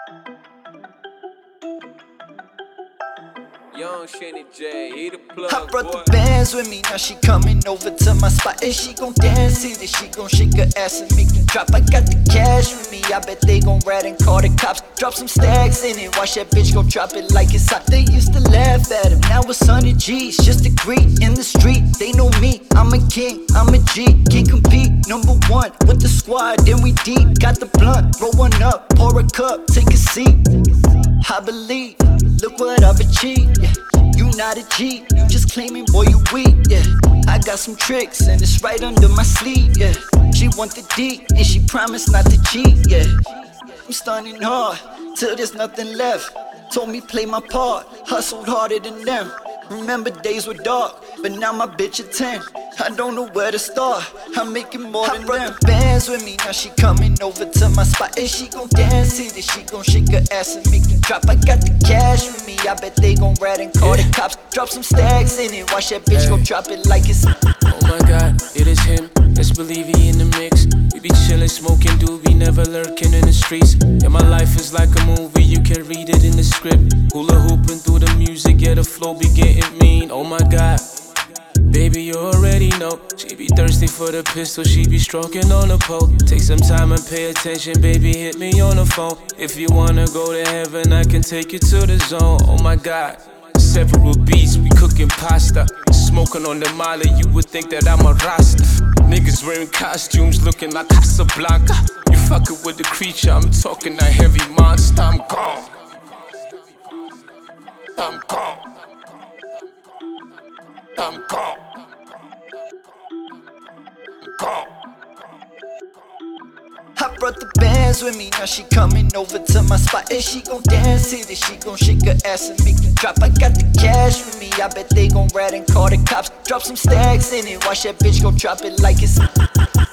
Young Shanny J, he the plug, I brought boy. the bands with me, now she coming over to my spot. And she gon' dance, either she gon' shake her ass and make it drop. I got the cash with me, I bet they gon' rat and call the cops. Drop some stacks in it, watch that bitch go drop it like it's hot. They used to laugh at him, now it's 100 G's. Just a greet in the street, they know me. I'm a king, I'm a G, can't compete. Number one with the squad, then we deep. Got the blunt, roll one up, pour a cup, take a seat. I believe, look what I've achieved, yeah. You not a G, you just claiming, boy, you weak, yeah. I got some tricks, and it's right under my sleeve, yeah. She want the D, and she promised not to cheat, yeah. I'm stunning hard, till there's nothing left. Told me play my part, hustled harder than them. Remember days were dark, but now my bitch a 10. I don't know where to start, I'm making more than them. I brought the bands with me, now she coming over to my spot. And she gon' dance, either she gon' shake her ass and make it drop. I got the cash with me, I bet they gon' rat and call the cops. Drop some stacks in it, watch that bitch go drop it like it's. Oh my God, it is him, let's believe he in the mix. We be chillin', smoking doobie, never lurking in the streets. Yeah, my life is like a movie, you can read it in the script. Hula hooping through the music, yeah, the flow be getting mean. Oh my God, baby, you already know. She be thirsty for the pistol, she be stroking on the pole. Take some time and pay attention, baby, hit me on the phone. If you wanna go to heaven, I can take you to the zone. Oh my God, several beats, we cooking pasta. Smoking on the Molly, you would think that I'm a Rasta. Niggas wearing costumes, looking like Casablanca. You fucking with the creature, I'm talking a heavy monster. I'm gone, I'm gone, I'm gone, I'm gone. I brought the bands with me, now she coming over to my spot. And she gon' dance, either she gon' shake her ass and make it drop. I got the cash with me, I bet they gon' rat and call the cops. Drop some stacks in it, watch that bitch go drop it like it's.